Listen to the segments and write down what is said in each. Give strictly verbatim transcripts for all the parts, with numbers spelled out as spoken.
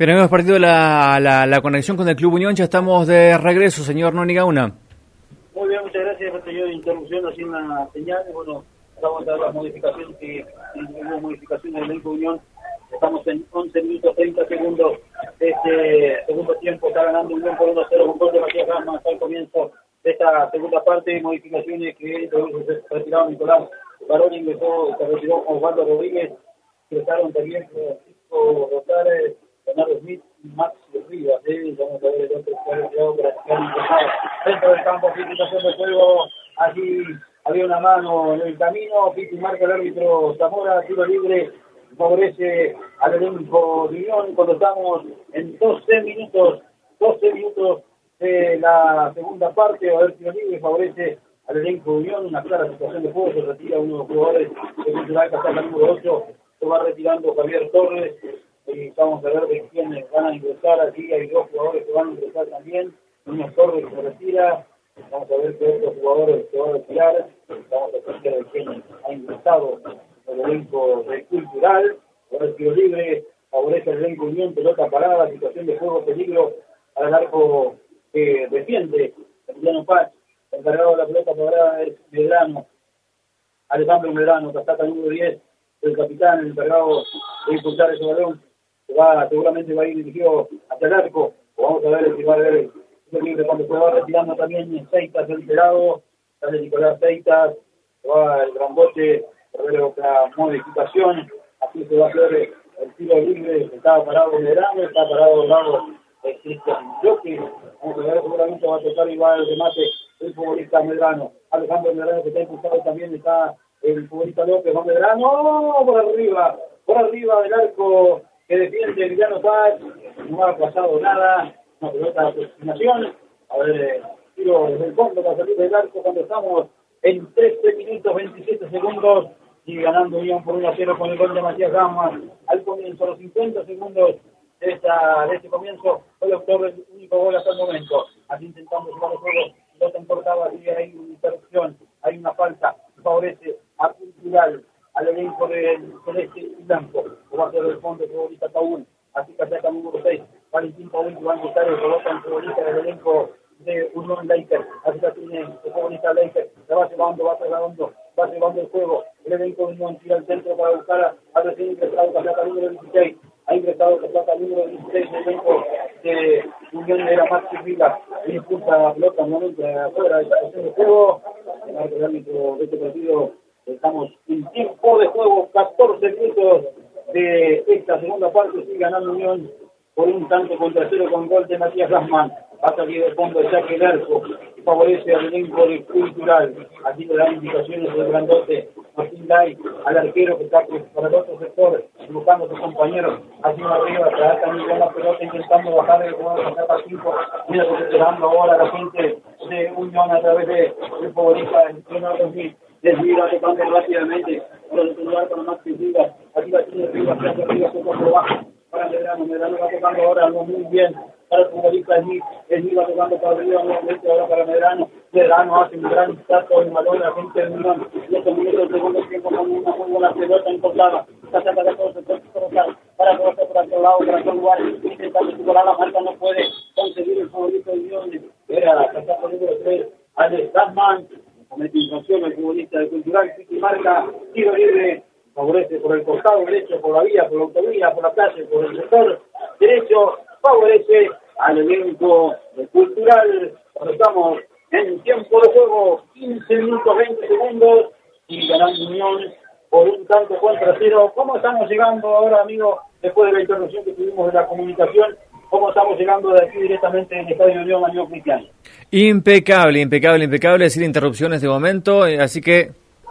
Pero hemos perdido la, la, la conexión con el Club Unión, ya estamos de regreso, señor Noni Gauna. Muy bien, muchas gracias. Este yo de interrupción así una señal. Bueno, vamos a dar las modificaciones que hubo modificaciones del Club Unión. Estamos en once minutos treinta segundos. Este segundo tiempo está ganando Unión por uno a cero con gol de Matías Gama hasta el comienzo de esta segunda parte. Modificaciones que se retiraron Nicolás Barón, ingresó, se retiró Osvaldo Rodríguez, ingresaron también Francisco Rosales, Leonardo Smith y Max Rivas. ¿eh? Vamos a ver el otro que ha retirado para que dentro del campo, situación de juego. Allí había una mano en el camino. Piti marca el árbitro Zamora, tiro libre, favorece al elenco de Unión cuando estamos en doce minutos, doce minutos de la segunda parte. Va a haber tiro libre, favorece al elenco de Unión, una clara situación de juego. Se retira uno de los jugadores de Cultural, que está el número ocho, se va retirando Javier Torres. Y vamos a ver de quiénes van a ingresar. Aquí hay dos jugadores que van a ingresar también. Uno Torres que se retira. Vamos a ver qué otros jugadores se van a retirar. Vamos a ver de quién ha ingresado el elenco de Cultural. Por el tiro libre favorece el elenco Unión, pelota parada, situación de juego, peligro al arco que defiende Emiliano Paz. Encargado de la pelota parada es Medrano, Alejandro Medrano, casaca número diez, el capitán, el encargado de impulsar ese balón. Va, seguramente va a ir dirigido hacia el arco. Vamos a ver si va a ver el libre cuando se va retirando también Seitas del pelado, sale Nicolás Seitas, va el grandote, a ver otra modificación. Aquí se va a hacer el tiro libre, estaba parado Medrano, está parado al lado de Cristian Jockey. Vamos a ver, seguramente va a tocar igual el remate el futbolista Medrano. Alejandro Medrano, que está impulsado también, está el futbolista López, va Medrano, por arriba, por arriba del arco que defiende Emiliano Paz. No ha pasado nada, una pelota de aproximación. A ver, eh, tiro desde el fondo para salir del arco cuando estamos en trece minutos veintisiete segundos y ganando Unión por uno a cero con el gol de Matías Gama al comienzo, a los cincuenta segundos de, esta, de este comienzo. Fue el autor del único gol hasta el momento. Así intentando jugar el juego, no te importaba, así hay una interrupción, hay una falta, favorece a Cultural, al elenco del celeste y blanco. Va a ser el fondo el futbolista Paul, así que saca número seis, Valentín Paul, que va a ingresar el coloca el futbolista del elenco de Unión Lakers. Así que tiene el futbolista Lakers, se va llevando, va trasladando, va llevando el juego. El elenco de Unión tira al centro para buscar a, a recién ingresado Casaca número dieciséis. Ha ingresado Casaca número dieciséis, el elenco de Unión era Maxi Vila, y impulsa la pelota nuevamente afuera de esta situación de juego. En el árbitro de este partido, estamos en tiempo de juego, catorce minutos de esta segunda parte. Sigue ganando Unión por un tanto contra cero con gol de Matías Gassman. Ha salido de fondo de saque el arco y favorece al elenco de Cultural. Aquí le dan indicaciones del grandote Martín Lai al arquero que está para el otro sector, buscando a sus compañeros. Así arriba, trae también con la pelota intentando bajar el jugador de saca cinco. Mira que se está dando ahora la gente de Unión a través de el futbolista Leonardo Smith. Desvira tocando rápidamente por el celular para Maxi Rivas. Aquí la tiene Rivas, que hace Rivas, poco por bajo para Medrano. Medrano va tocando ahora algo muy bien para el futbolista Smith. Smith va tocando para arriba nuevamente ahora para Medrano. Medrano hace un gran salto en balón a la gente de Unión. Y estos minutos del segundo tiempo con una muy buena pelota importada. Está sacando de todo el sector para colocar por aquel lado, para aquel lugar. Intentando superar la marca, no puede conseguir el favorito de Unión. Era la caseta número tres, Alex Gassman. Comete infracción el futbolista de Cultural, y marca tiro libre, favorece por el costado derecho, por la vía, por la autovía, por la calle, por el sector derecho, favorece al elenco de Cultural. Cuando estamos en tiempo de juego, quince minutos veinte segundos, y ganando Unión por un tanto contra cero. ¿Cómo estamos llegando ahora, amigos, después de la interrupción que tuvimos de la comunicación? ¿Cómo estamos llegando de aquí directamente en el Estadio Unión Manuel Cristiano? Impecable, impecable, impecable, sin interrupciones de momento, así que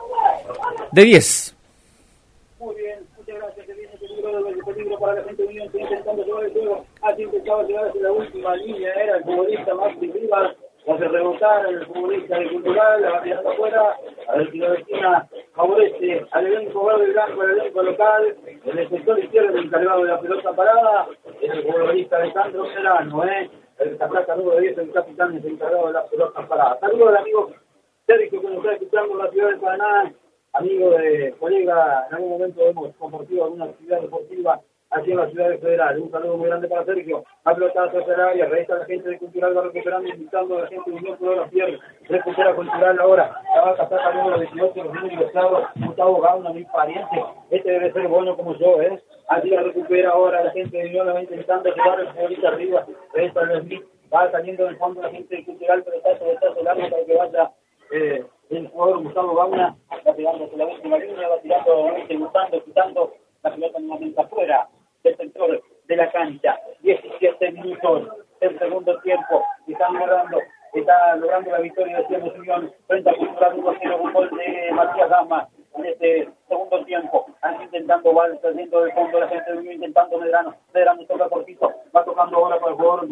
de diez. Muy bien, muchas gracias. Que viene peligro, el peligro para la gente de Unión, está intentando llevar el juego, ha intentado llegar hacia la última línea, era el futbolista Maxi Rivas, hace rebotar el futbolista de Cultural, la va tirando afuera, a ver si la vecina favorece al elenco verde y blanco, al elenco local, en el sector izquierdo el encargado de la pelota parada, es el futbolista Alejandro Medrano, ¿eh? El casaca número diez, el capitán, es el encargado de la pelota parada. Saludos al amigo Sergio que nos está escuchando en la ciudad de Paraná, amigo de colega, en algún momento hemos compartido alguna actividad deportiva aquí en la ciudad de Federal. Un saludo muy grande para Sergio. Ha pelotado hacia el área, resta la gente de Cultural, va recuperando, invitando a la gente de Unión por la Pierre. Recupera Cultural ahora. La va a pasar al número dieciocho, los números Gustavo, Gustavo Gauna, mi pariente. Este debe ser bueno como yo, ¿eh? Así la recupera ahora la gente de Unión, la va intentando llevar el futbolista arriba. Resta el Smith. Va saliendo del fondo la gente de Cultural, pero está sobre el largo para que vaya eh, el jugador Gustavo Gauna. Va tirando la última línea, va tirando, gustando, quitando la pelota nuevamente afuera del sector de la cancha. diecisiete minutos del segundo tiempo. Están logrando, está logrando la victoria de Cielo Unión frente a Cultural uno a cero, un gol de Matías Gama en este segundo tiempo. Están intentando, va saliendo del fondo la gente de Unión, intentando Medrano. Medrano toca cortito, va tocando ahora para el jugador.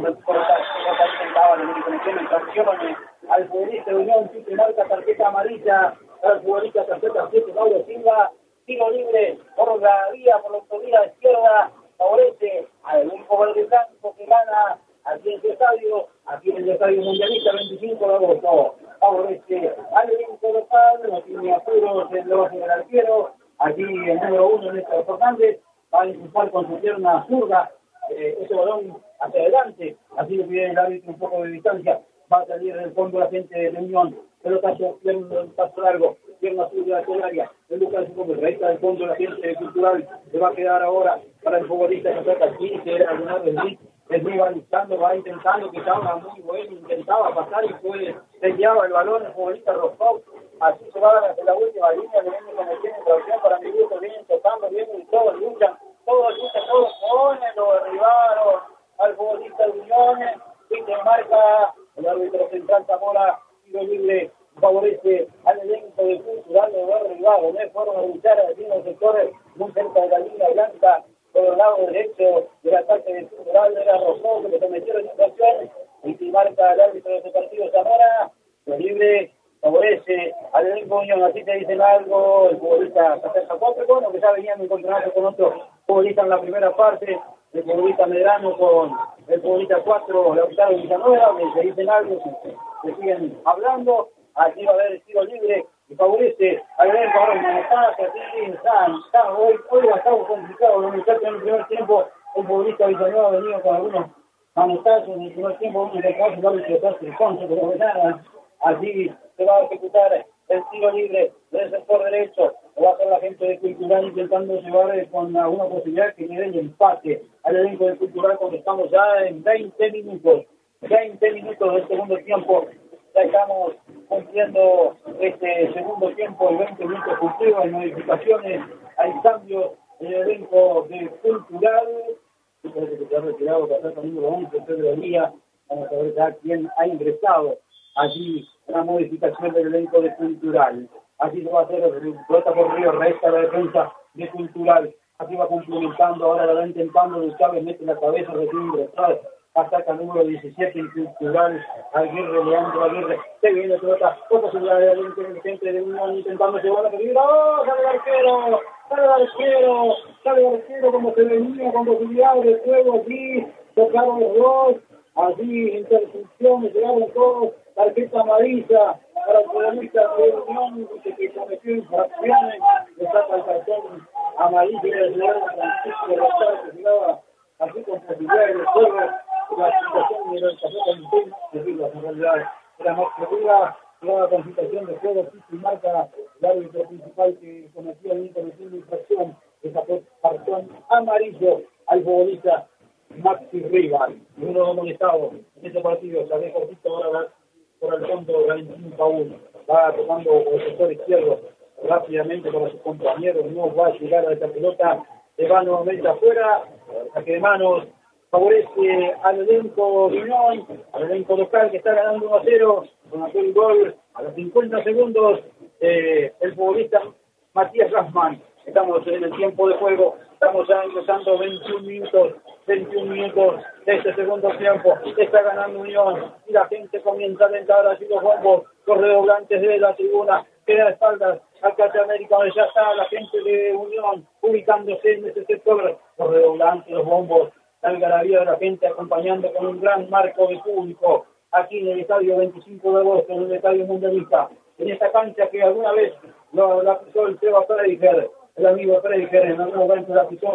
Intentaba la conexión, infracciones al futbolista de Unión, que marca tarjeta amarilla al futbolista tarjeta siete, Mauro Silva. Tiro libre por la vía, por la autovía izquierda, favorece al equipo verde blanco que gana aquí en su estadio, aquí en el estadio mundialista veinticinco de agosto. Favorece al equipo local, no tiene apuros, lo va a hacer el arquero. Aquí el número uno, Néstor Fernández, va a impulsar con su pierna zurda eh, ese balón hacia adelante, así le pide el árbitro un poco de distancia. Va a salir del fondo la gente de Unión, pelotazo, un paso largo, pierna zurda hacia el área. El Lucas Gómez, ahí está el fondo la gente Cultural, se va a quedar ahora para el futbolista que saca aquí, que era Leonardo Smith. Smith va luchando, va intentando, que estaba muy bueno, intentaba pasar y fue, desviaba el balón el futbolista Rostov. Así se va a dar hasta la última línea, le viene cometiendo tracción para mi gusto, vienen tocando, vienen y todos luchan, todos luchan, todos ponen, lo derribaron al futbolista de Unión, y que marca el árbitro central Zamora, tiro libre, favorece al elenco de Cultural de derribado, no es forma de luchar aquí en los sectores muy cerca de la línea blanca, por el lado derecho del ataque de Cultural, era Rosó que le cometieron infracción, y que marca el árbitro de este partido Zamora, tiro libre, favorece al elenco Unión. Así te dicen algo, el futbolista se acerca cuatro, bueno, que ya venían encontrarse con otro futbolista en la primera parte, el futbolista Medrano con el futbolista cuatro, Lautaro Villanueva, que se dicen algo, se siguen hablando. Aquí va a haber tiro libre y favorece al elenco. Ahora un manotazo, así, está, está, hoy, hoy va a estar complicado, los muchachos en el primer tiempo, el futbolista Villanueva ha venido con algunos manotazos en el primer tiempo, uno de caso, va a explotar el concho, pero nada, así se va a ejecutar el tiro libre del sector derecho. Lo va a hacer la gente de Cultural intentando llevar con alguna posibilidad que le den el empate al elenco de Cultural cuando estamos ya en veinte minutos. veinte minutos del segundo tiempo. Ya estamos cumpliendo este segundo tiempo, el veinte minutos cumplidos, hay modificaciones, hay cambios en el elenco de Cultural. Parece que se ha retirado para el número once, Pedro Díaz. Vamos a ver ya quién ha ingresado allí una modificación del elenco de Cultural. Así se va a hacer el pelota por Río, resta la defensa de Cultural. Así va complementando, ahora la va intentando, Chávez mete la cabeza, recibe ingresar, ataca el número diecisiete en Cultural, Aguirre, Leandro Aguirre, se viene la pelota, otra ciudad de gente de Unión intentando llevar la pelota, ¡oh! ¡Sale el arquero! ¡Sale el arquero! ¡Sale el arquero! Como se venía con posibilidades de juego aquí, tocaron los dos, allí intercepciones, llegaron todos, tarjeta amarilla para el futbolista de Unión, que cometió infracciones, le saca el cartón amarillo y le lleva a Francisco de Rosado, que jugaba así con posibilidades de juego, la situación de la tarjeta de Rivas, en realidad era más que Rivas, jugaba con situación de juego, y marca el árbitro principal que cometió ahí, cometió una infracción, le sacó cartón amarillo al futbolista Maxi Rivas, uno amonestado en este partido, se había cortito ahora por el fondo Valentín Paúl, va tomando por el sector izquierdo rápidamente para sus compañeros, no va a llegar a esta pelota, se va nuevamente afuera, saque de manos, favorece al elenco de Unión, al elenco local que está ganando uno a cero, con aquel gol a los cincuenta segundos, eh, el futbolista Matías Rasman. Estamos en el tiempo de juego, estamos ya empezando veintiún minutos, veintiún minutos de este segundo tiempo, está ganando Unión y la gente comienza a alentar así los bombos, los redoblantes de la tribuna, queda a espaldas al Cacha América, donde ya está la gente de Unión ubicándose en ese sector, los redoblantes, los bombos, la algarabía de la gente acompañando con un gran marco de público aquí en el estadio veinticinco de agosto, en el estadio mundialista, en esta cancha que alguna vez lo, la pisó el Seba Freiger, el amigo Freiger, en algún momento la pisó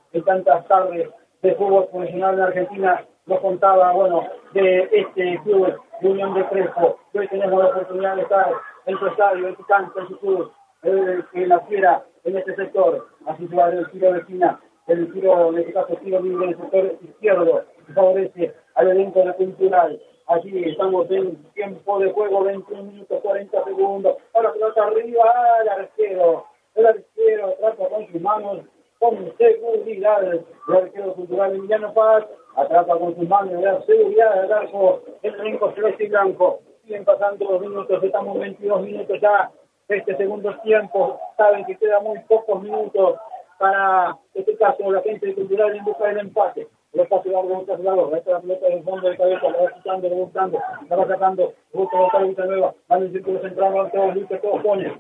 en tantas tardes de fútbol profesional en Argentina. Nos contaba, bueno, de este club de Unión de Crespo. Hoy tenemos la oportunidad de estar en su estadio, en su cancha, en su club, eh, que naciera en este sector. Así se va el tiro de esquina, el tiro, en este caso, tiro libre en el sector izquierdo, que favorece al elenco de Cultural. Allí estamos en tiempo de juego, veintiún minutos, cuarenta segundos. Ahora pelota arriba, el arquero. El arquero trata con sus manos, con seguridad. El arquero Cultural Emiliano Paz atrapa con sus manos, le da seguridad al arco. El elenco celeste y blanco. Siguen pasando los minutos, estamos en veintidós minutos ya. Este segundo tiempo, saben que quedan muy pocos minutos para, en este caso, la gente de Cultural en busca del empate. Lo está sudando, lo está sudando, esta es la pelota del fondo de cabeza, la va quitando, la va buscando, la va sacando, busca la pelota nueva, va en el círculo central, va todos listos, todos ponen.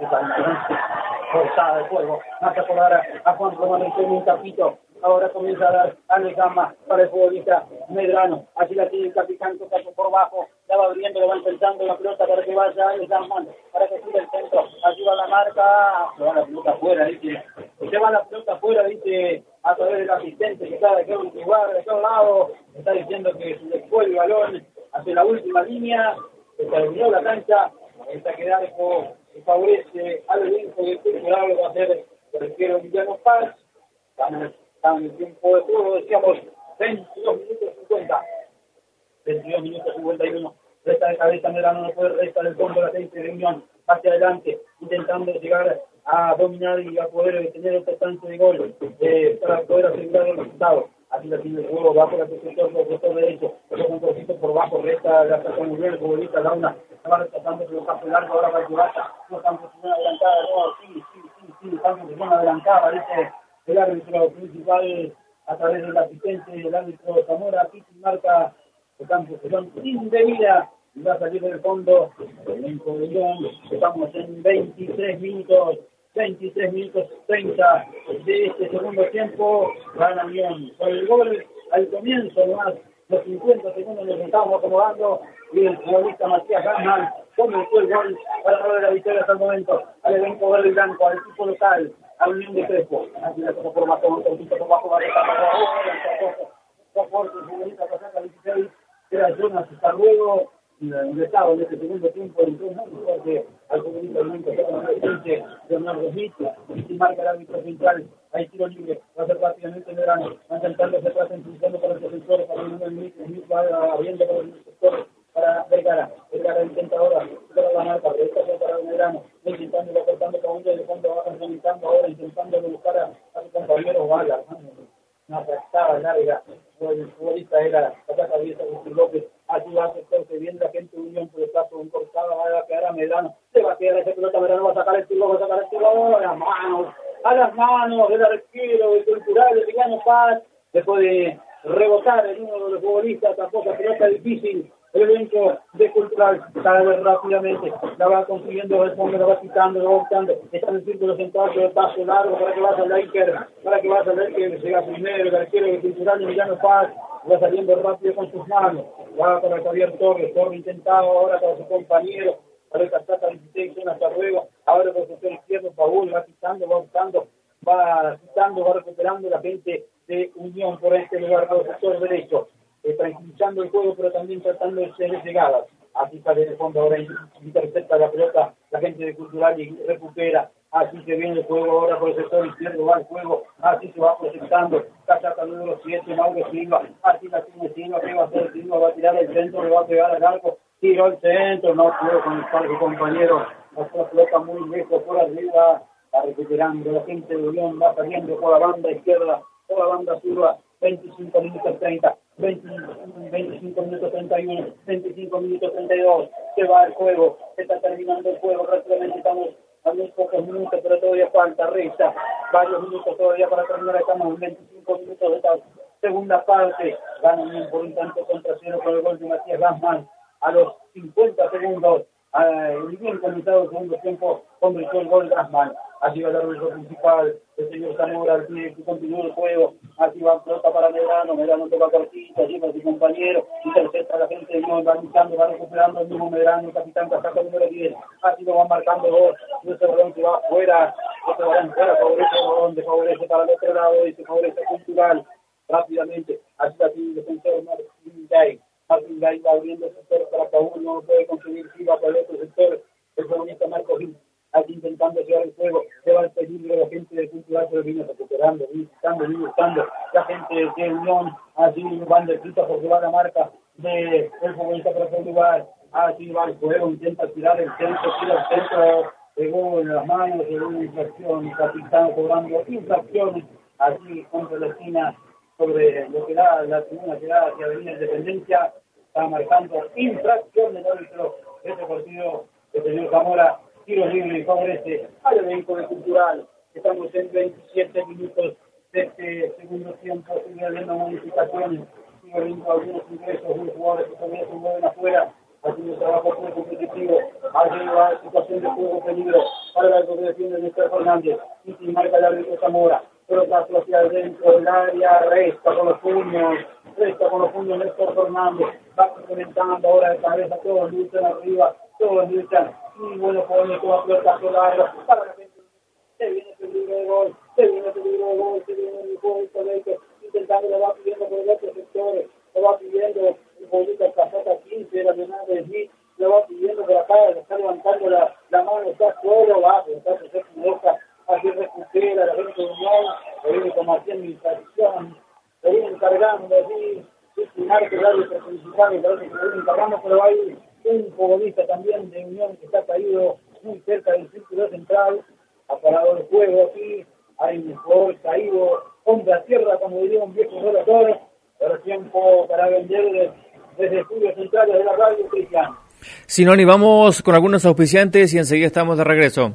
Forzada de juego, hasta por ahora a Juan Román en un tapito. Ahora comienza a dar Ale Gama para el futbolista Medrano. Así la tiene el capitán, toca por bajo, la va abriendo, le va intentando la pelota para que vaya Ale Gama, para que siga el centro. Allí va la marca, se va la pelota afuera, dice. Se va la pelota afuera, dice, a través del asistente que está de aquel lugar, de aquel lado. Está diciendo que se le fue el balón hacia la última línea, se terminó la cancha. Está que arco que favorece al elenco de Cultural, va a ser el arquero Emiliano Paz. Estamos en el tiempo de juego, decíamos veintidós minutos cincuenta. veintidós minutos cincuenta y uno. Resta de cabeza, Medrano no puede restar el fondo de la gente de Unión hacia adelante, intentando llegar a dominar y a poder tener el tratante de gol eh, para poder asegurar el resultado. Así la tiene el juego, va por el sector, por el sector derecho, pero un poquito por bajo, resta la saca muy bien el futbolista Launa, se va rescatando por los campos largos, ahora va a llevar, no están posición adelantada, no, sí, sí, sí, sí, están posición adelantada, dice el árbitro principal a través del asistente del árbitro Zamora, aquí se marca el campo, que son indebida, y va a salir del fondo, en pabellón, estamos en veintitrés minutos, veintitrés minutos treinta de este segundo tiempo, gana Unión. Con el gol al comienzo, nomás los cincuenta segundos nos estamos acomodando y el futbolista Matías Guzmán comenzó el gol para darle la victoria hasta el momento al elenco verde y blanco, al equipo local, a Unión de Crespo. Aquí la cosa por bajo, un poquito por bajo, va a estar por abajo, por fuerte el futbolista que saca dieciséis, era Jonas Estarruego, ingresado en este segundo tiempo, entró muy fuerte al futbolista del Unión que saca la presencia de Leonardo Smith, y marca el árbitro central, hay tiro libre, va a ser rápidamente Medrano, va intentando se trata intentando para los defensores, para el Smith, Smith va abriendo para los sectores, para Vergara, Vergara intenta ahora, para la marca, pero esta para Medrano, intentando, va cortando con un de fondo, va intentando ahora, intentando buscar a, a su compañero Vargas, una tractada larga, el futbolista era Tata Viesa López, así va a sectorse bien la gente de Unión por el caso, un cortado, va a quedar a Medrano, se va a quedar ese pelota, Medrano va a sacar el tiro, va a sacar el tiro, a las manos, a las manos del arquero, del Cultural, de Emiliano Paz, después de rebotar en uno de los futbolistas, tampoco pelota difícil, el elenco de Cultural sale rápidamente, la va consiguiendo el fondo, la va quitando, la va quitando, está en el círculo central, el paso largo para que vaya al Iker, para que vaya al Iker, que llega primero, el arquero de Cultural, Emiliano Paz, va saliendo rápido con sus manos, va para Javier Torres, Torres intentado ahora para su compañero, para el Casata dieciséis, hasta luego, ahora por el sector izquierdo, Paul va quitando, va buscando, va quitando, va recuperando la gente de Unión por este lugar, por el sector derecho, eh, tranquilizando el juego, pero también tratando de ser llegadas. Así sale de fondo ahora, intercepta la pelota la gente de Cultural y recupera. Así se viene el juego ahora por el sector izquierdo, va el juego, así se va proyectando. Casata número siete, Mauro Silva, así la tiene Silva, que va a hacer Silva, va a tirar el centro, le va a pegar al arco, tiró el centro, no pudo con el compañero, la pelota muy lejos por arriba, va recuperando la gente de Unión, va saliendo por la banda izquierda, por la banda zurda, veinticinco minutos treinta, veinte, veinticinco minutos treinta y uno, veinticinco minutos treinta y dos, se va el juego, se está terminando el juego, rápidamente estamos a muy pocos minutos, pero todavía falta, resta varios minutos todavía para terminar, estamos en veinticinco minutos de esta segunda parte, gana Unión por un tanto contra cero con el gol de Matías Guzmán a los cincuenta segundos, muy bien comenzado el segundo tiempo, convirtió el gol de Guzmán. Así va el árbitro principal, el señor Zamora, el que continúa el juego, así va pelota para Medrano, Medrano toca cortita, allí para su compañero, intercepta a la gente de Unión, va luchando, va recuperando el mismo Medrano, el capitán Casaca número diez, así lo van marcando dos, ese balón que va afuera, se va a entrar, favorece donde favorece para el otro lado y se favorece Cultural rápidamente. Así así el defensor Martín Gay. Martín Gay va abriendo el sector para que aún no puede conseguir Silva para el otro sector. El protagonista Marco Gil, aquí intentando llevar el juego, lleva el peligro de la gente de Cultural, pero viene recuperando, visitando, visitando. La gente de Unión, así van de frita porque va la marca del futbolista para el lugar. Así va el juego, intenta tirar el centro, tira el centro, pegó en las manos, llegó una infracción, capitán cobrando infracciones, así contra la esquina, sobre lo que da la tribuna que da hacia Avenida Independencia, está marcando infracción del árbitro de este partido, el señor Zamora, tiro libre y favorece al elenco de Cultural. Estamos en veintisiete minutos de este segundo tiempo, sigue habiendo modificaciones, sigue habiendo algunos ingresos, unos jugadores que todavía se mueven afuera, haciendo trabajo muy competitivo. Allí va la situación de juego peligro para la asociación de Néstor Fernández. Y sin marca el árbitro Zamora. Pero paso hacia adentro del área, resta con los puños, resta con los puños Néstor Fernández. Va complementando ahora de cabeza, todos luchan arriba, todos luchan. Y bueno, pone toda pelota larga para la gente. Se viene peligro de gol, se viene peligro de gol, se viene el juego de intentando, lo va pidiendo por el otro sector, lo va pidiendo el futbolista Casata quince, la menor de Smith, lo va pidiendo por acá, está levantando la, la mano, está solo, va, está se equivoca, así recupera la gente de Unión, lo viene como haciendo infracción, lo viene encargando así, sin marca el árbitro principal, me parece que lo viene encargando, pero hay un futbolista también de Unión que está caído muy cerca del círculo central, ha parado el juego aquí, hay un jugador caído, hombre a tierra, como diría un viejo relator, pero tiempo para vender desde estudios centrales de la radio, Cristian. Sinoni, vamos con algunos auspiciantes y enseguida estamos de regreso.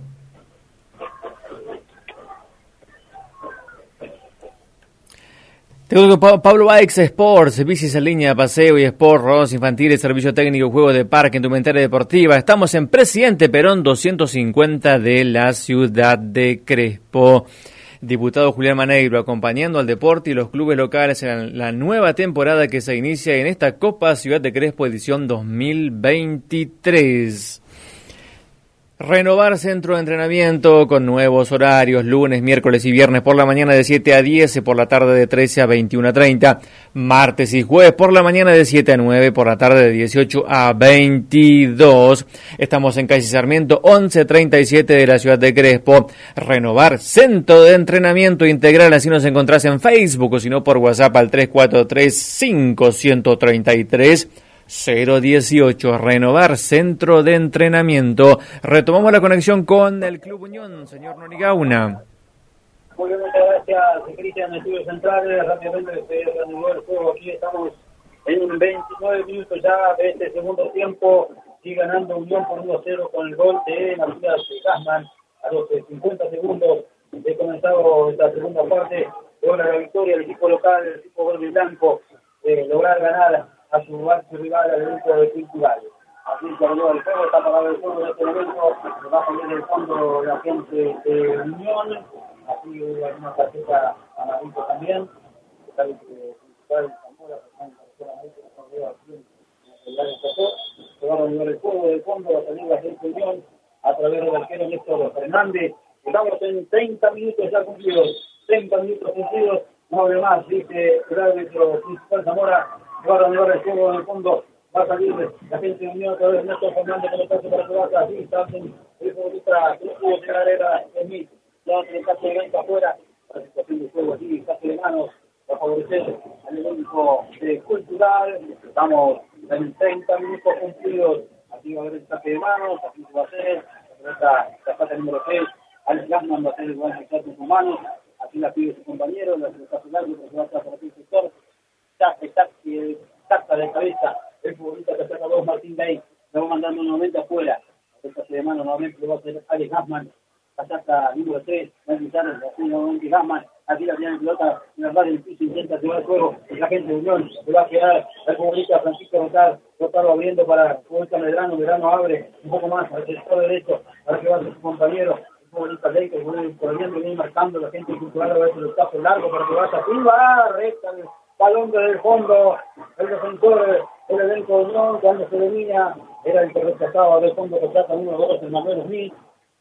Te digo que Pablo Bikes Sports, bicis en línea, paseo y sport, rodados infantiles, servicio técnico, juego de parque, indumentaria deportiva. Estamos en Presidente Perón doscientos cincuenta de la ciudad de Crespo. Diputado Julián Maneiro acompañando al deporte y los clubes locales en la nueva temporada que se inicia en esta Copa Ciudad de Crespo edición dos mil veintitrés. Renovar centro de entrenamiento con nuevos horarios, lunes, miércoles y viernes por la mañana de siete a diez, por la tarde de trece a veintiuno a treinta, martes y jueves por la mañana de siete a nueve, por la tarde de dieciocho a veintidós. Estamos en calle Sarmiento once treinta y siete de la ciudad de Crespo. Renovar centro de entrenamiento integral, así nos encontrás en Facebook o si no por WhatsApp al tres cuatro tres, cinco tres tres, cero dieciocho. Renovar centro de entrenamiento. Retomamos la conexión con el Club Unión, señor Norigauna. Muy bien, muchas gracias, Cristian, en estudios centrales. Rápidamente se reanudó el juego. Aquí estamos en veintinueve minutos ya de este segundo tiempo. Sigue ganando Unión por uno a cero con el gol de Matías Gassman a los cincuenta segundos de comenzado esta segunda parte. Logra la victoria el equipo local, el equipo verde y blanco, de lograr ganar a su archi rival al equipo de Cultural. Así se arregló el juego, está parado el juego en este momento, se va a poner el fondo de la gente de Unión, así hay una tarjeta amarilla también, está el Cultural Zamora, que se va a poner el juego del fondo, va a salir la gente de Unión a través del arquero Néstor Fernández. Estamos en treinta minutos ya cumplidos, treinta minutos cumplidos, no hable más, dice el árbitro principal Zamora. Va a renovar el juego en el fondo, va a salir la gente de Unión a través de Néstor Fernández con el pase para su base, así está el futbolista que no pudo llegar era Smith, ya en el caso de venta afuera, la situación del juego así, casi de manos, para favorecer al elenco de Cultural. Estamos en treinta minutos cumplidos, aquí va a haber el saque de manos, así se va a hacer, la pata número seis, Alex Gassman va a hacer el buen ejercicio con sus manos, así la pide su compañero, la hace largo, porque va a estar por aquí el sector. Está taca de cabeza el futbolista que saca dos, Martín Gay, lo va mandando nuevamente afuera, el pase de mano nuevamente lo va a hacer Alex Gassman, ataca número tres, va a invitar así nuevamente Gassman, aquí la tiene la pelota, en la radio del piso, intenta llevar el juego, la gente de Unión, le va a quedar al futbolista Francisco Rotar, Rotar va abriendo para el futbolista Medrano, Medrano abre un poco más al sector derecho, para que va a ser su compañero, el futbolista Ley, que viene corriendo, viene marcando la gente Cultural, a ver si lo tazo largo para que vaya arriba, recta, balón desde el fondo, el defensor, el elenco de Unión, cuando se venía, era el que rechazaba del fondo que trata número dos, el Manuel Smith,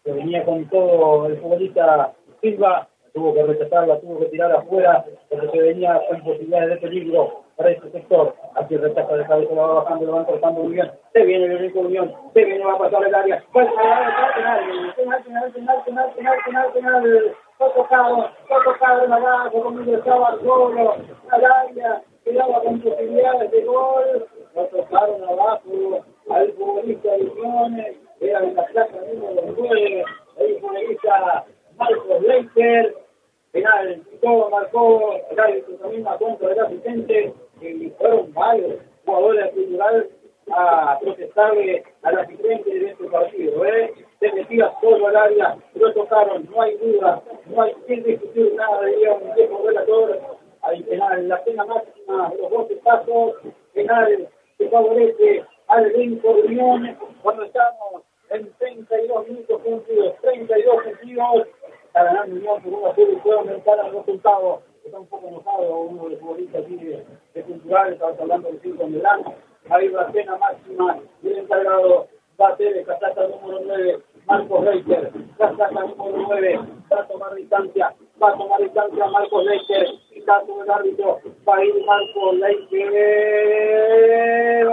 que venía con todo el futbolista Silva, tuvo que rechazarla, tuvo que tirar afuera, porque se venía con posibilidades de peligro para este sector. Aquí rechaza de cabeza, la va bajando, lo van cortando muy bien. Se viene el Rico Unión, se viene, va a pasar el área. Pues, penal, penal, penal, penal, penal, penal, penal, penal. Fue tocado, fue tocado en abajo, como ingresaba solo al área, quedaba con posibilidades de gol. Lo tocaron abajo al futbolista de Unión, era en la plaza número nueve, el futbolista Marcos Leiker. Penal, todo marcó el árbitro también a contra del asistente, y fueron varios jugadores culturales a protestarle al asistente de este partido. ¿eh? Se metía solo al área, lo tocaron, no hay duda, no hay quien discutir nada, diría un viejo relator. Hay penal, la pena máxima, los doce pasos, penal que favorece al elenco de Unión cuando estamos en treinta y dos minutos cumplidos, treinta y dos cumplidos. Está ganando Unión por una serie y puede aumentar el resultado. Está un poco enojado uno de los futbolistas aquí de, de Cultural, estamos hablando de Silvio Medrano. Ahí la pena máxima y el encargado va a ser el casaca número nueve, Marcos Leiker. Casaca número nueve, va a tomar distancia, va a tomar distancia Marcos Leiker. Y está sobre el árbitro, va a ir Marcos Leiker.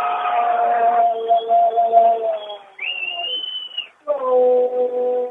¡Gol!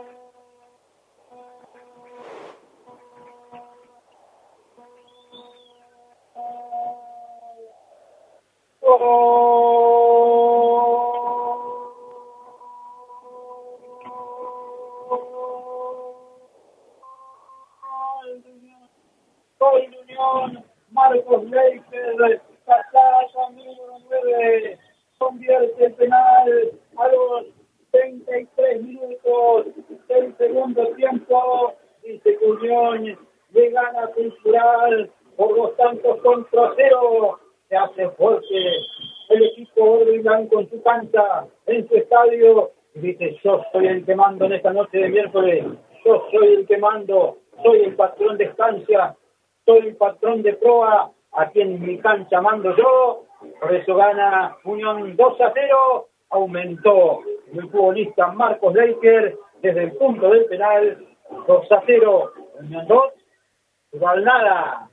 Gol de Unión, Marcos Leiker, Casaca número nueve, convierte el penal a los treinta y tres minutos del segundo tiempo. Dice que Unión le gana a Cultural por dos tantos contra cero. Se hace fuerte el equipo verde y blanco en su cancha, en su estadio, y dice: yo soy el que mando en esta noche de miércoles, yo soy el que mando, soy el patrón de estancia, soy el patrón de proa, aquí en mi cancha mando yo. Por eso gana Unión dos a cero, aumentó el futbolista Marcos Leiker desde el punto del penal. Dos a cero, Unión dos, igual nada.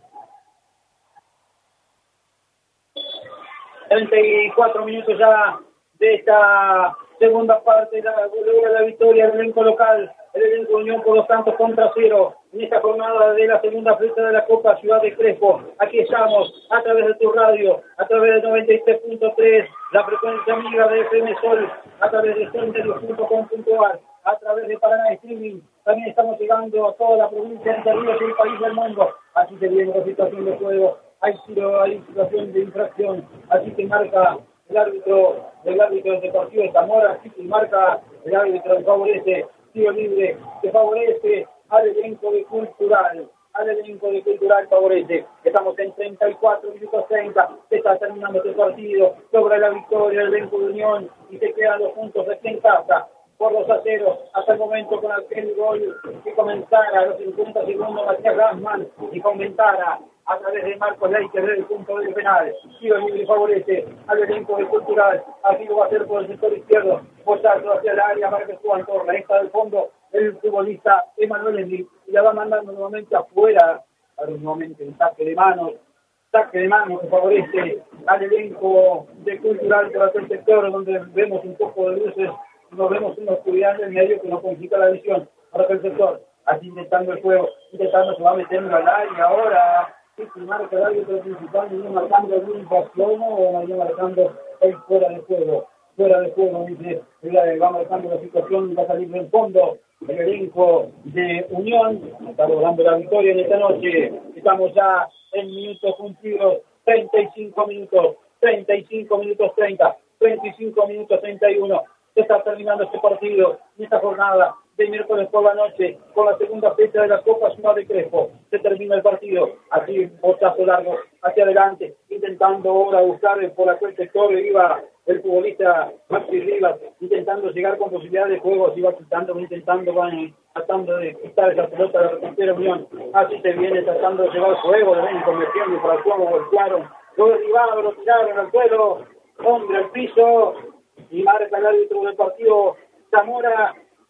treinta y cuatro minutos ya de esta segunda parte, la, logra la victoria del elenco local, el elenco Unión por dos tantos contra cero, en esta jornada de la segunda fecha de la Copa Ciudad de Crespo. Aquí estamos, a través de tu radio, a través del noventa y tres punto tres, la frecuencia amiga de F M Sol, a través de centerio punto com punto a r, a través de Paraná Streaming. También estamos llegando a toda la provincia de Entre Ríos y el país del mundo. Así se viene la situación de juego. Hay, hay situación de infracción, así que marca el árbitro del árbitro del Deportivo de Zamora, así que marca el árbitro que favorece, tiro libre, que favorece al elenco de Cultural, al elenco de Cultural favorece. Estamos en treinta y cuatro minutos treinta, se está terminando este partido, logra la victoria el elenco de Unión y se quedan los puntos aquí en casa. Por dos a cero, hasta el momento con aquel gol que comenzara a los cincuenta segundos Matías Gassman y comenzara a través de Marcos Leiker desde el punto del penal. Tiro libre favorece al elenco de Cultural, así lo va a hacer por el sector izquierdo, botazo hacia el área para que suban torre, está del fondo el futbolista Emanuel Enrique y la va mandando nuevamente afuera, para nuevamente un saque de manos, saque de manos que favorece al elenco de Cultural por aquel sector donde vemos un poco de luces. Nos vemos una oscuridad en el medio que nos complica la visión para aquel sector, así intentando el juego, intentando se va metiendo al área ahora, sí, primero que el árbitro principal viene marcando alguna infracción o viene marcando el fuera de juego, fuera de juego, dice, va marcando la situación, va a salir del fondo el elenco de Unión, está logrando la victoria en esta noche. Estamos ya en minutos cumplidos, treinta y cinco minutos, treinta y cinco minutos treinta, treinta y cinco minutos treinta y uno. Se está terminando este partido en esta jornada de miércoles por la noche con la segunda fecha de la Copa Ciudad de Crespo. Se termina el partido, así botazo largo hacia adelante, intentando ahora buscar por aquel sector, iba el futbolista Maxi Rivas, intentando llegar con posibilidad de juego, se iba quitando, intentando, van tratando de quitar esa pelota de la reportera Unión. Así se viene tratando de llevar juego, de venir convirtiendo infracción, lo golpearon, lo derribaron, lo tiraron al suelo, hombre al piso. Y marca el árbitro del partido Zamora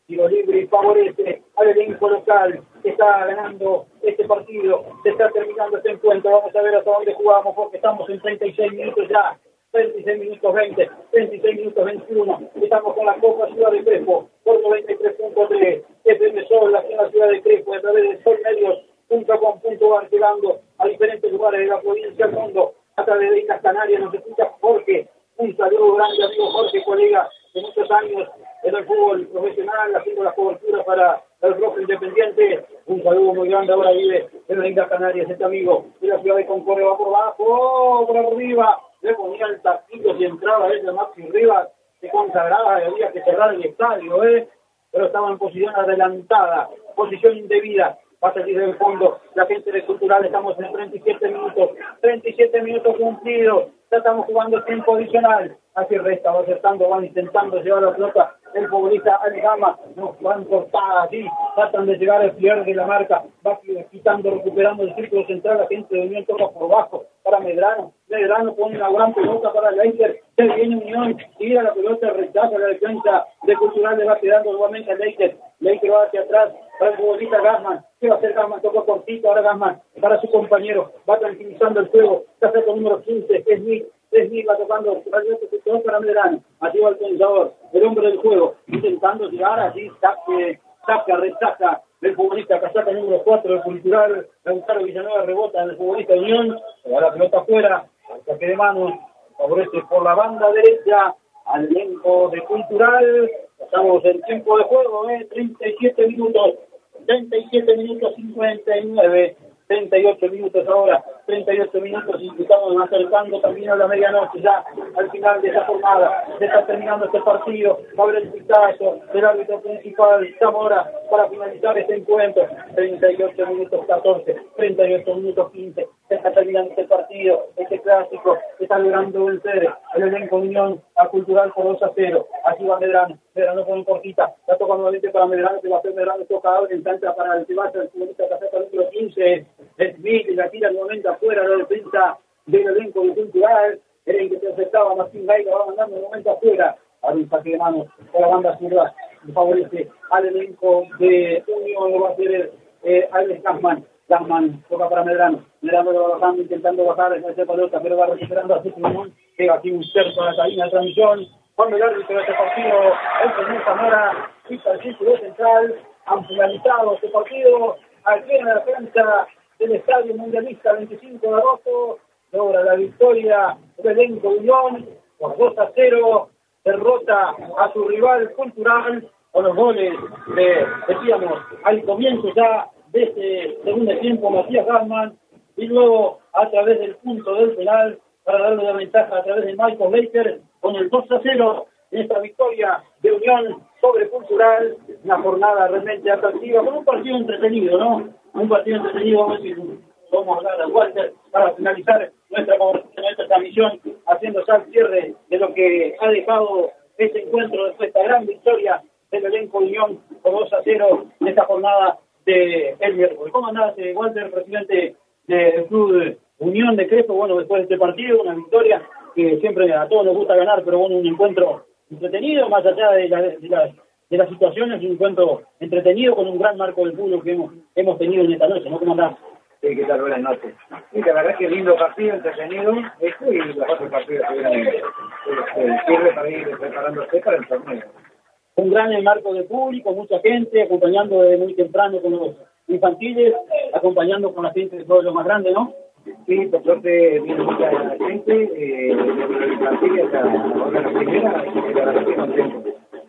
tiro libre y favorece al elenco local que está ganando este partido, se está terminando este encuentro, vamos a ver hasta dónde jugamos porque estamos en treinta y seis minutos ya, treinta y seis minutos veinte, treinta y seis minutos veintiuno, estamos con la Copa Ciudad de Crespo, por noventa y tres punto tres, F M Sol, aquí en la Ciudad de Crespo, a través de solmedios punto com punto ar, llegando a diferentes lugares de la provincia del mundo, a través de Islas Canarias, nos escucha Jorge, un saludo grande amigo Jorge, colega de muchos años en el fútbol profesional, haciendo la cobertura para el Rojo Independiente, un saludo muy grande, ahora vive en las Islas Canarias, este amigo de la ciudad de Concordia, va por abajo, oh, por arriba, le ponía el taquito y entraba ese Maxi Rivas, se consagraba, había que cerrar el estadio, ¿eh? Pero estaba en posición adelantada, posición indebida, va a salir del fondo, la gente de Cultural, estamos en treinta y siete minutos, treinta y siete minutos cumplidos, ya estamos jugando tiempo adicional, así resta, va acertando, van intentando llevar la pelota, el futbolista Algama, nos van cortadas así, tratan de llegar al pliegue de la marca, va quitando, recuperando el círculo central, la gente de Unión toca por bajo, para Medrano, Medrano pone una gran pelota para Leiter, se viene Unión, tira la pelota, rechaza la defensa de Cultural, le va quedando nuevamente a Leiter, Leiter va hacia atrás, para el futbolista Gassman, ¿qué va a hacer Gassman? Tocó cortito, ahora Gassman, para su compañero, va tranquilizando el juego, está con número quince, es Smith, Smith va tocando para Medrano, allí va el pensador, el hombre del juego, intentando llegar allí, saque, saca, rechaza del futbolista Casaca número cuatro, del Cultural, Lautaro Villanueva rebota en el futbolista Unión, se va la pelota afuera, al saque de manos, favorece por la banda derecha al elenco de Cultural, estamos en tiempo de juego, ¿eh? treinta y siete minutos, treinta y siete minutos cincuenta y nueve, treinta y ocho minutos ahora, treinta y ocho minutos y estamos acercando también a la medianoche ya al final de esta jornada, se está terminando este partido, va a haber el pitazo del árbitro principal, estamos ahora para finalizar este encuentro, treinta y ocho minutos catorce, treinta y ocho minutos quince, se está terminando este partido, este clásico, se está logrando vencer el elenco Unión a Cultural por dos a cero, aquí va Medrano, Medrano con un cortita, la toca nuevamente para Medrano, que va a hacer Medrano, toca ahora, entra para el que va a ser el futbolista Casaca número quince, Smith, la tira nuevamente afuera, la defensa del elenco de Cultural, era el que se aceptaba, Martín Gay la va mandando un momento afuera, a un saque de manos por la banda zurda, favorece al elenco de Unión, lo va a hacer eh, Alex Gassman, Gassman toca para Medrano, Medrano lo va bajando, intentando bajar esa pelota, pero va recuperando a su Unión, llega aquí un cerco a la cabina de transmisión, cuando el árbitro de este partido, el señor Zamora, quita el círculo central, han finalizado este partido, aquí en la cancha del Estadio Mundialista veinticinco de agosto, logra la victoria del elenco Unión por dos a cero, derrota a su rival Cultural con los goles de, decíamos, al comienzo ya de este segundo tiempo Matías Gassman y luego a través del punto del penal para darle la ventaja a través de Michael Leiter con el dos a cero en esta victoria de Unión sobre Cultural, una jornada realmente atractiva, con un partido entretenido, ¿no? Un partido entretenido, vamos a decir, vamos a hablar a Walter para finalizar nuestra nuestra transmisión, haciendo ya el cierre de lo que ha dejado este encuentro después de esta gran victoria del elenco Unión por dos a cero en esta jornada de el miércoles. ¿Cómo andás, Walter, presidente del Club Unión de Crespo? Bueno, después de este partido, una victoria que siempre a todos nos gusta ganar, pero bueno, un encuentro entretenido, más allá de, la, de, la, de las situaciones, un encuentro entretenido con un gran marco del fútbol que hemos, hemos tenido en esta noche, ¿no? ¿Cómo andás? Sí, ¿qué tal? Buenas noches. Sí, la verdad es que lindo partido, entretenido, este y los otros partidos que vienen este, sirve para ir preparándose para el torneo. Un gran marco de público, mucha gente, acompañando desde muy temprano con los infantiles, acompañando con la gente de todo lo más grande, ¿no? Sí, por suerte viene mucha gente, eh, de la infantil hasta la primera, y la verdad que contento.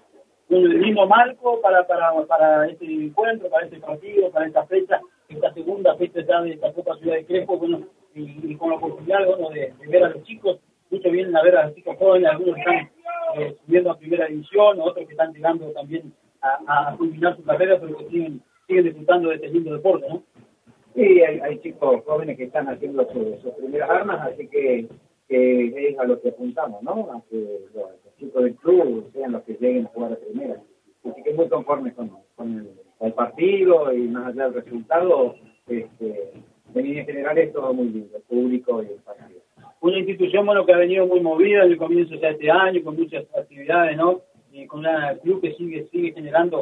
Un lindo marco para, para, para este encuentro, para este partido, para esta fecha, esta segunda fecha ya de esta Copa Ciudad de Crespo, bueno, y, y con la oportunidad, bueno, de, de ver a los chicos, muchos vienen a ver a los chicos jóvenes, algunos están eh, subiendo a primera división, otros que están llegando también a, a culminar su carrera, pero que siguen, siguen disfrutando de este lindo deporte, ¿no? Sí, hay, hay chicos jóvenes que están haciendo su, sus primeras armas, así que, que es a lo que apuntamos, ¿no? A que los, los chicos del club sean los que lleguen a jugar a primera. Así que muy conformes con, con el, el partido y más allá del resultado, este, en general es todo muy lindo, el público y el partido. Una institución, bueno, que ha venido muy movida en el comienzo de este año, con muchas actividades, ¿no? Y con un club que sigue sigue generando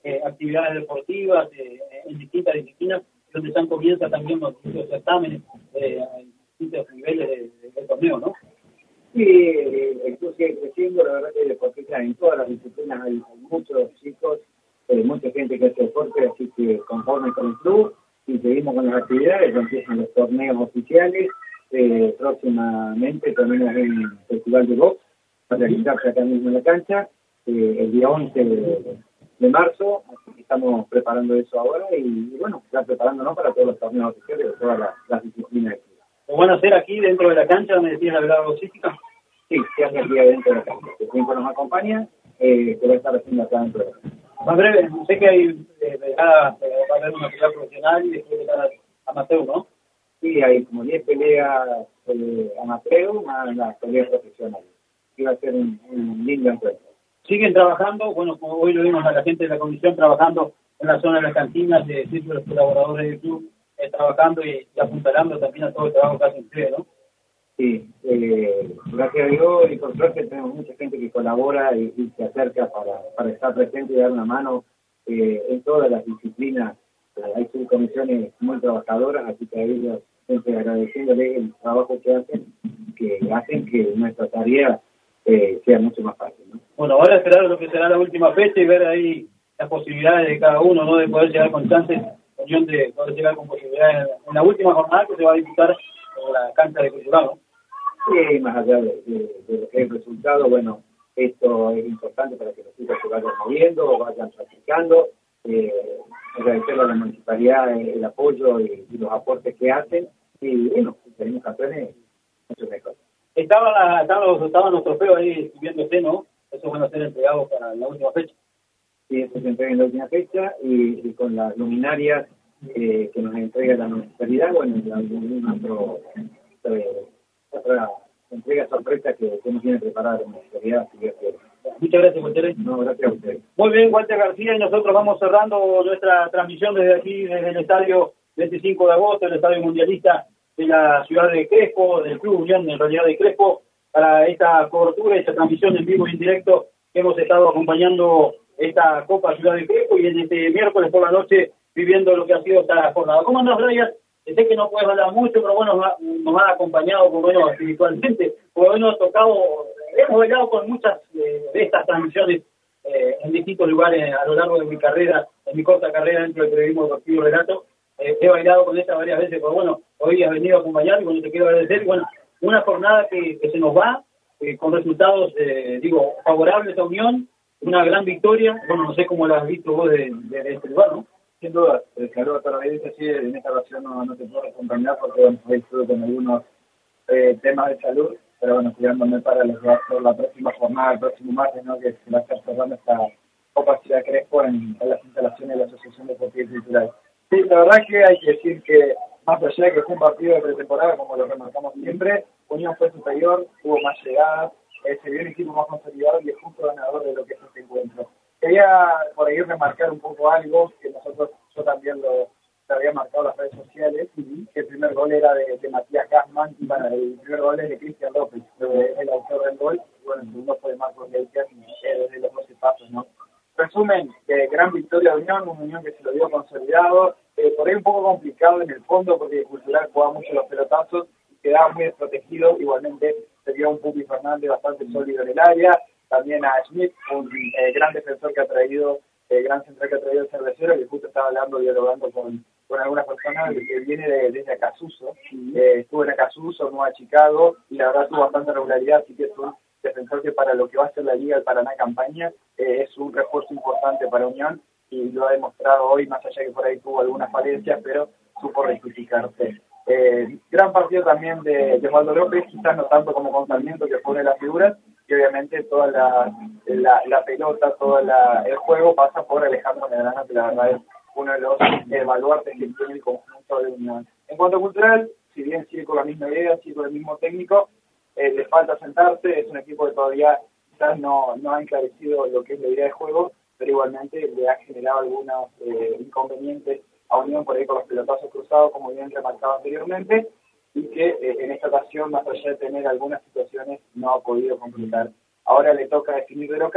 eh, actividades deportivas eh, en distintas disciplinas, donde están comienza también los distintos certámenes eh, en distintos niveles de, de, del torneo, ¿no? Sí, eh, el club sigue creciendo, la verdad que deportistas en todas las disciplinas hay, hay muchos chicos, eh, mucha gente que hace deporte, así que conforme con el club y seguimos con las actividades, ya empiezan los torneos oficiales, eh, próximamente tenemos un festival de box para realizarse acá mismo en la cancha, eh, el día once de, de marzo, así que estamos preparando eso ahora y, y bueno, ya preparándonos para todos los torneos oficiales de todas las, las disciplinas. ¿Lo van a hacer aquí dentro de la cancha donde decías la velada boxística? Sí, se hace aquí adentro de la cancha. El tiempo nos acompaña, eh, que va a estar haciendo acá dentro de la cancha. Más breve, sé que hay eh, velada, eh, va a haber una pelea profesional y después velada amateur, ¿no? Sí, hay como diez peleas eh, amateur más las peleas profesionales. Y va a ser un, un lindo encuentro. ¿Siguen trabajando? Bueno, como hoy lo vimos a la gente de la comisión trabajando en la zona de las cantinas, de círculos colaboradores del club, eh, trabajando y, y apuntalando también a todo el trabajo que hacen ustedes, ¿no? Sí, eh, gracias a Dios y por suerte tenemos mucha gente que colabora y, y se acerca para, para estar presente y dar una mano eh, en todas las disciplinas. Eh, hay subcomisiones muy trabajadoras, así que a ellos siempre agradeciéndoles el trabajo que hacen, que hacen que nuestra tarea eh, sea mucho más fácil, ¿no? Bueno, ahora esperar lo que será la última fecha y ver ahí las posibilidades de cada uno, ¿no? De poder llegar con chances, unión de poder llegar con posibilidades en, en la última jornada que se va a disputar en la cancha de Cruzulano. Sí, más allá de, de, de lo que es el resultado, bueno, esto es importante para que los chicos se vayan moviendo, vayan practicando, eh, agradecerle a la municipalidad el, el apoyo y, y los aportes que hacen, y bueno, si tenemos campeones, mucho mejor. Estaban, estaban, los, estaban los trofeos ahí subiéndose, ¿no? Esos van a ser entregados para la última fecha. Sí, eso se entrega en la última fecha, y, y con las luminarias eh, que nos entrega la municipalidad, bueno, y algún otro... Eh, otra entrega sorpresa que, que nos tiene preparada la municipalidad. Muchas gracias, Walter. No, gracias a ustedes. Muy bien, Walter García, y nosotros vamos cerrando nuestra transmisión desde aquí, desde el estadio veinticinco de agosto, el estadio mundialista de la ciudad de Crespo, del Club Unión, en realidad de Crespo, para esta cobertura, esta transmisión en vivo y en directo que hemos estado acompañando esta Copa Ciudad de Crespo y en este miércoles por la noche viviendo lo que ha sido esta jornada. ¿Cómo andas, Brian? Sé que no puedes hablar mucho, pero bueno, nos han acompañado por bueno espiritualmente, porque hoy nos ha tocado, hemos bailado con muchas eh, de estas transmisiones eh, en distintos lugares a lo largo de mi carrera, en mi corta carrera dentro del periodismo deportivo relato. Eh, he bailado con esta varias veces, pero bueno, hoy has venido a acompañar y bueno, te quiero agradecer. Y bueno, una jornada que, que se nos va eh, con resultados, eh, digo, favorables a Unión, una gran victoria. Bueno, no sé cómo la has visto vos de, de, de este lugar, ¿no? Sin duda, el saludo a toda la audiencia, sí, en esta ocasión no, no te puedo acompañar porque bueno, hoy estuve con algunos eh, temas de salud, pero bueno, cuidándome para los que va a ser la próxima jornada, el próximo martes, ¿no? Que se va a estar cerrando esta Copa Ciudad Crespo en, en las instalaciones de la Asociación Deportiva y Cultural. Sí, la verdad que hay que decir que más allá de que fue un partido de pretemporada, como lo remarcamos siempre, Unión fue superior, tuvo más llegadas, eh, se vio un equipo más consolidado y es justo ganador de lo que es este encuentro. Quería por ahí remarcar un poco algo que nosotros, yo también lo, lo había marcado en las redes sociales, uh-huh. Que el primer gol era de, de Matías Gassman, y bueno, el primer gol es de Cristian López, uh-huh. El autor del gol, y bueno, el segundo fue de Marcos Leicas, desde los doce pasos, ¿no? Resumen, eh, gran victoria de Unión, una Unión que se lo dio consolidado, eh, por ahí un poco complicado en el fondo, porque Cultural jugaba mucho los pelotazos, y quedaba muy desprotegido, igualmente se vio un Pupi Fernández bastante sólido en el área, también a Schmidt, un eh, gran defensor que ha traído, eh, gran central que ha traído el Cervecero, que justo estaba hablando, dialogando con, con algunas personas que viene de, desde Acasuso, eh, estuvo en Acasuso, no a Chicago, y la verdad tuvo bastante regularidad, así que es un defensor que para lo que va a ser la Liga del Paraná campaña, eh, es un refuerzo importante para Unión, y lo ha demostrado hoy, más allá que por ahí tuvo algunas falencias, pero supo rectificarse. Eh, gran partido también de, de Waldo López, quizás no tanto como con Sarmiento, que pone las figuras, y obviamente toda la, la, la pelota, todo la, el juego pasa por Alejandro Medrano, que la verdad es uno de los eh, baluartes que tiene el conjunto de Unión. En cuanto a Cultural, si bien sigue con la misma idea, sigue con el mismo técnico, eh, le falta sentarse, es un equipo que todavía quizás no, no ha enclarecido lo que es la idea de juego, pero igualmente le ha generado algunos eh, inconvenientes a Unión por ahí con los pelotazos cruzados, como bien remarcado anteriormente, y que eh, en esta ocasión, más allá de tener algunas situaciones, no ha podido completar. Ahora le toca definir de local,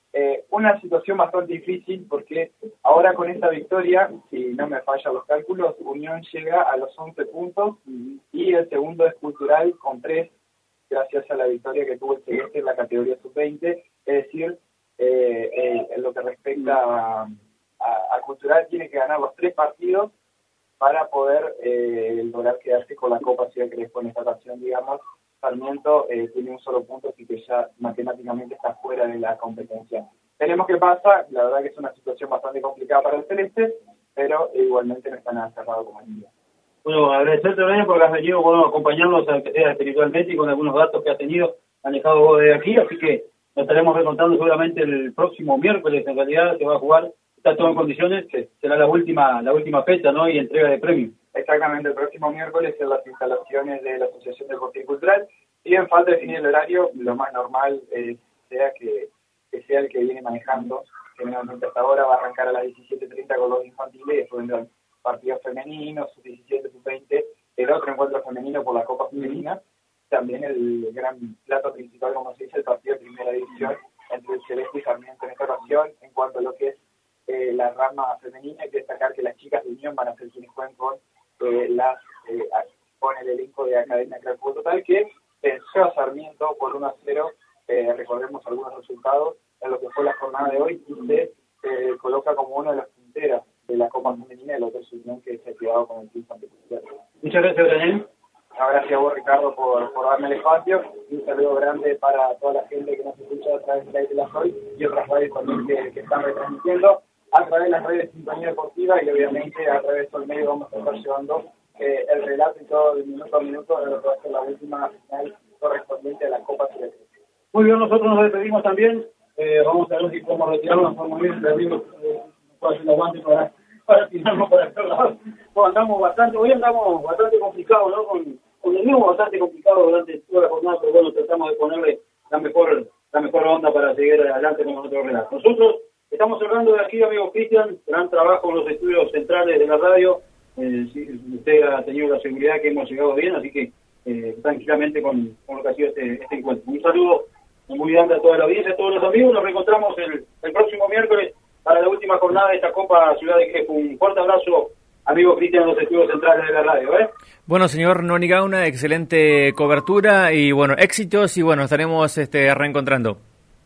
Eh, una situación bastante difícil porque ahora con esta victoria, si no me fallan los cálculos, Unión llega a los once puntos y el segundo es Cultural con tres, gracias a la victoria que tuvo el Celeste en la categoría sub veinte. Es decir, eh, eh, en lo que respecta a, a, a Cultural, tiene que ganar los tres partidos para poder eh, lograr quedarse con la Copa Ciudad Crespo en esta ocasión, digamos. Sarmiento eh, tiene un solo punto, así que ya matemáticamente está fuera de la competencia. Veremos qué pasa, la verdad que es una situación bastante complicada para el Celeste, pero eh, igualmente no está nada cerrado como el día. Bueno, agradecerte, Brian, porque has venido bueno, a acompañarnos, aunque sea espiritualmente, y con algunos datos que has tenido manejado vos de aquí, así que nos estaremos recontando seguramente el próximo miércoles. En realidad se va a jugar, está todo en condiciones, que será la última la última fecha, ¿no? Y entrega de premios. Exactamente, el próximo miércoles en las instalaciones de la Asociación Deportiva y Cultural. Si bien falta definir el horario, lo más normal eh, sea que, que sea el que viene manejando. Generalmente hasta ahora va a arrancar a las diecisiete treinta con los infantiles y después vendrán partidos femeninos, sub diecisiete, sub veinte, el otro encuentro femenino por la Copa Femenina. También el gran plato principal, como se dice, el partido de primera división entre el Celeste y Sarmiento en esta ocasión. En cuanto a lo que es eh, la rama femenina, hay que destacar que las chicas de Unión van a ser quienes jueguen con Eh, las, eh, con el elenco de Academia Crack Fútbol Total, que venció a Sarmiento por uno a cero. Eh, recordemos algunos resultados en lo que fue la jornada de hoy, y se eh, coloca como uno de los punteros de la Copa Femenina del Hotel Unión, que se ha quedado con el Club Cultural. Muchas gracias, Daniel. Gracias a vos, Ricardo, por, por darme el espacio, y un saludo grande para toda la gente que nos escucha a través de la Soy y otras radios también que, que están retransmitiendo a través de las redes de Sintonía Deportiva, y obviamente a través de todo el medio vamos a estar llevando eh, el relato y todo de minuto a minuto de lo que va a ser la última final correspondiente a la Copa Ciudad. Muy bien, nosotros nos despedimos también. Eh, vamos a ver si podemos retirarnos, podemos ir, perdimos, eh, no hacer el aguante para, para tirarnos para aquel lado. Pues andamos bastante, hoy andamos bastante complicados, ¿no? Con, con el mismo bastante complicado durante toda la jornada, pero bueno, tratamos de ponerle la mejor, la mejor onda para seguir adelante con nuestro relato. Nosotros estamos cerrando de aquí, amigo Cristian, gran trabajo en los estudios centrales de la radio. Eh, sí, usted ha tenido la seguridad que hemos llegado bien, así que eh, tranquilamente con, con lo que ha sido este, este encuentro. Un saludo muy grande a toda la audiencia, a todos los amigos. Nos reencontramos el, el próximo miércoles para la última jornada de esta Copa Ciudad de Crespo. Un fuerte abrazo, amigo Cristian, en los estudios centrales de la radio. ¿eh? Bueno, señor Noniga, una excelente cobertura y bueno, éxitos, y bueno, estaremos este, reencontrando.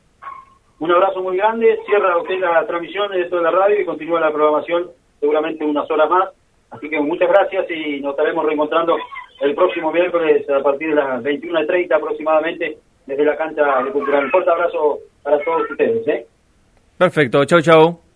Un abrazo muy grande, cierra usted la transmisión de esto de la radio y continúa la programación seguramente unas horas más. Así que muchas gracias y nos estaremos reencontrando el próximo miércoles a partir de las veintiuna treinta aproximadamente desde la cancha de Cultural. Un fuerte abrazo para todos ustedes. ¿eh? Perfecto, chau chau.